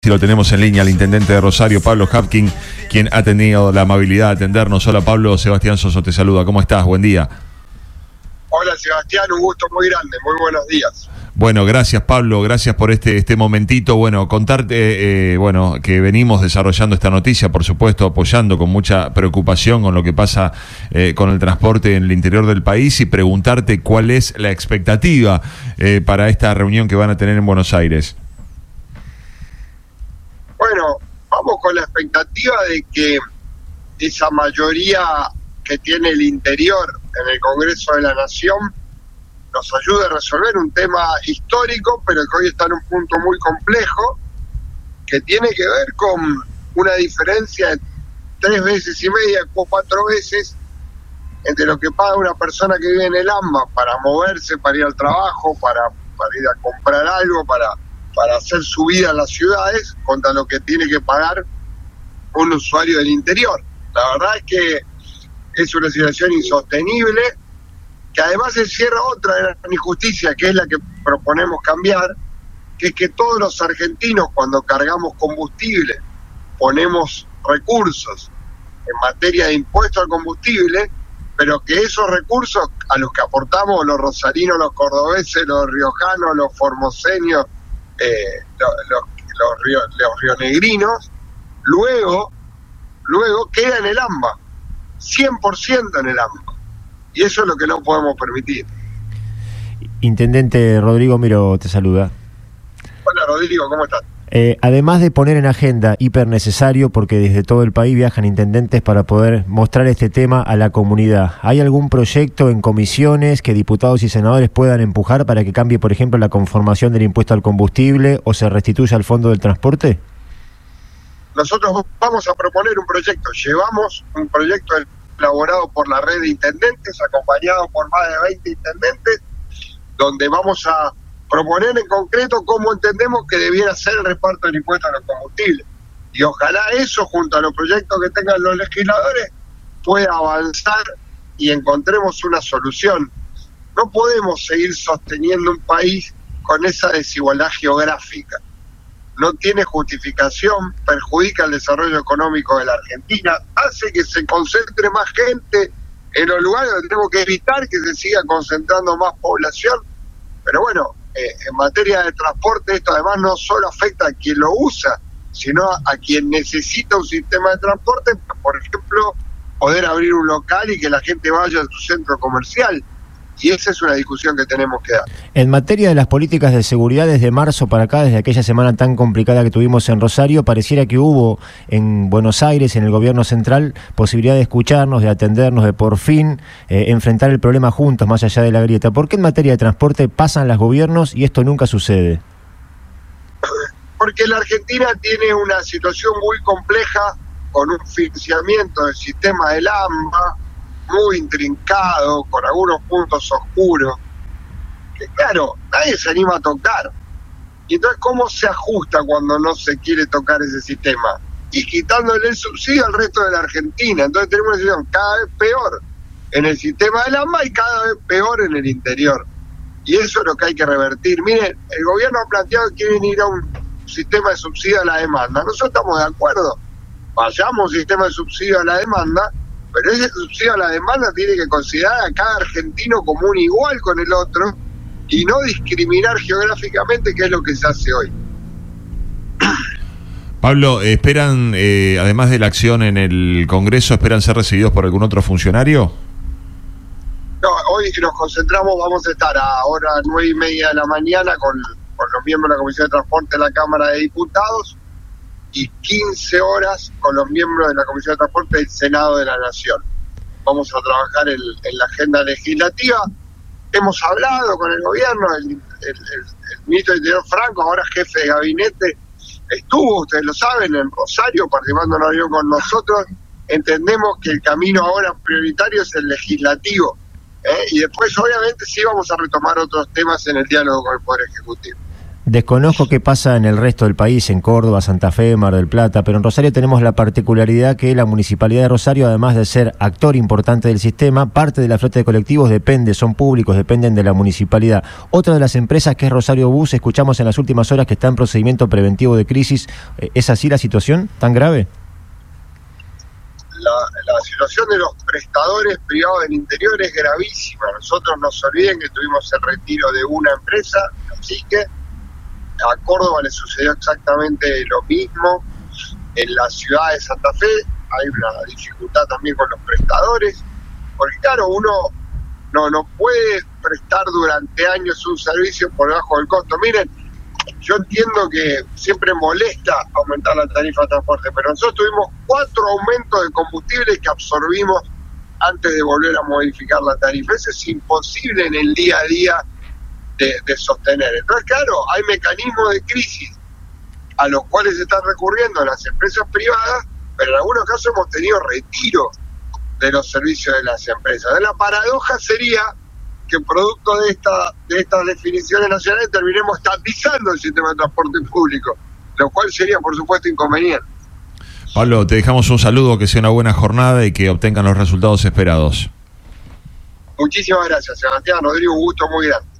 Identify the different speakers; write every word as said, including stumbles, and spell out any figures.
Speaker 1: Si lo tenemos en línea, el intendente de Rosario, Pablo Hapkin, quien ha tenido la amabilidad de atendernos. Hola Pablo, Sebastián Soso te saluda. ¿Cómo estás? Buen día.
Speaker 2: Hola Sebastián, un gusto muy grande, muy buenos días.
Speaker 1: Bueno, gracias Pablo, gracias por este este momentito. Bueno, contarte, eh, bueno, que venimos desarrollando esta noticia, por supuesto, apoyando con mucha preocupación con lo que pasa eh, con el transporte en el interior del país y preguntarte cuál es la expectativa eh, para esta reunión que van a tener en Buenos Aires.
Speaker 2: Bueno, vamos con la expectativa de que esa mayoría que tiene el interior en el Congreso de la Nación nos ayude a resolver un tema histórico, pero que hoy está en un punto muy complejo, que tiene que ver con una diferencia de tres veces y media o cuatro veces entre lo que paga una persona que vive en el AMBA para moverse, para ir al trabajo, para, para ir a comprar algo, para... para hacer su vida en las ciudades, contra lo que tiene que pagar un usuario del interior. La verdad es que es una situación insostenible, que además encierra otra gran injusticia, que es la que proponemos cambiar, que es que todos los argentinos, cuando cargamos combustible, ponemos recursos en materia de impuesto al combustible, pero que esos recursos a los que aportamos los rosarinos, los cordobeses, los riojanos, los formoseños, Eh, los, los, los, río, los rionegrinos, luego, luego queda en el AMBA, cien por ciento en el AMBA, y eso es lo que no podemos permitir.
Speaker 3: Intendente Rodrigo Miro te saluda.
Speaker 2: Hola Rodrigo, ¿cómo estás?
Speaker 3: Eh, además de poner en agenda, hiper necesario, porque desde todo el país viajan intendentes para poder mostrar este tema a la comunidad, ¿hay algún proyecto en comisiones que diputados y senadores puedan empujar para que cambie, por ejemplo, la conformación del impuesto al combustible o se restituya al fondo del transporte?
Speaker 2: Nosotros vamos a proponer un proyecto, llevamos un proyecto elaborado por la red de intendentes, acompañado por más de veinte intendentes, donde vamos a proponer en concreto cómo entendemos que debiera ser el reparto del impuesto a los combustibles. Y ojalá eso, junto a los proyectos que tengan los legisladores, pueda avanzar y encontremos una solución. No podemos seguir sosteniendo un país con esa desigualdad geográfica. No tiene justificación, perjudica el desarrollo económico de la Argentina, hace que se concentre más gente en los lugares donde tenemos que evitar que se siga concentrando más población. Pero bueno, Eh, en materia de transporte esto además no solo afecta a quien lo usa, sino a, a quien necesita un sistema de transporte, por ejemplo, poder abrir un local y que la gente vaya a su centro comercial. Y esa es una discusión que tenemos que dar.
Speaker 3: En materia de las políticas de seguridad, desde marzo para acá, desde aquella semana tan complicada que tuvimos en Rosario, pareciera que hubo en Buenos Aires, en el gobierno central, posibilidad de escucharnos, de atendernos, de por fin eh, enfrentar el problema juntos, más allá de la grieta. ¿Por qué en materia de transporte pasan los gobiernos y esto nunca sucede?
Speaker 2: Porque la Argentina tiene una situación muy compleja, con un financiamiento del sistema del AMBA muy intrincado, con algunos puntos oscuros, que claro, nadie se anima a tocar. Y entonces, ¿cómo se ajusta cuando no se quiere tocar ese sistema? Y quitándole el subsidio al resto de la Argentina. Entonces tenemos una situación cada vez peor en el sistema del AMBA y cada vez peor en el interior. Y eso es lo que hay que revertir. Miren, el gobierno ha planteado que quieren ir a un sistema de subsidio a la demanda. Nosotros estamos de acuerdo. Vayamos a un sistema de subsidio a la demanda, pero ese subsidio a la demanda tiene que considerar a cada argentino como un igual con el otro y no discriminar geográficamente, que es lo que se hace hoy.
Speaker 1: Pablo, ¿esperan, eh, además de la acción en el Congreso, esperan ser recibidos por algún otro funcionario?
Speaker 2: No, hoy nos concentramos, vamos a estar ahora a nueve y media de la mañana con, con los miembros de la Comisión de Transporte de la Cámara de Diputados y quince horas con los miembros de la Comisión de Transporte del Senado de la Nación. Vamos a trabajar en, en la agenda legislativa. Hemos hablado con el gobierno, el, el, el, el ministro del Interior Franco, ahora jefe de gabinete, estuvo, ustedes lo saben, en Rosario, participando en una reunión con nosotros. Entendemos que el camino ahora prioritario es el legislativo, ¿eh? Y después obviamente sí vamos a retomar otros temas en el diálogo con el Poder Ejecutivo.
Speaker 3: Desconozco qué pasa en el resto del país, en Córdoba, Santa Fe, Mar del Plata, pero en Rosario tenemos la particularidad que la Municipalidad de Rosario, además de ser actor importante del sistema, parte de la flota de colectivos depende, son públicos, dependen de la municipalidad. Otra de las empresas, que es Rosario Bus, escuchamos en las últimas horas que está en procedimiento preventivo de crisis. ¿Es así la situación tan grave?
Speaker 2: La, la situación de los prestadores privados del interior es gravísima. Nosotros no se olviden que tuvimos el retiro de una empresa, así que a Córdoba le sucedió exactamente lo mismo. En la ciudad de Santa Fe hay una dificultad también con los prestadores, porque claro, uno no, no puede prestar durante años un servicio por debajo del costo. Miren, yo entiendo que siempre molesta aumentar la tarifa de transporte, pero nosotros tuvimos cuatro aumentos de combustible que absorbimos antes de volver a modificar la tarifa. Eso es imposible en el día a día De, de sostener. Entonces, claro, hay mecanismos de crisis a los cuales se están recurriendo las empresas privadas, pero en algunos casos hemos tenido retiro de los servicios de las empresas. La paradoja sería que producto de esta de estas definiciones nacionales terminemos estatizando el sistema de transporte público, lo cual sería, por supuesto, inconveniente.
Speaker 1: Pablo, te dejamos un saludo, que sea una buena jornada y que obtengan los resultados esperados.
Speaker 2: Muchísimas gracias, Sebastián. Rodrigo, un gusto muy grande.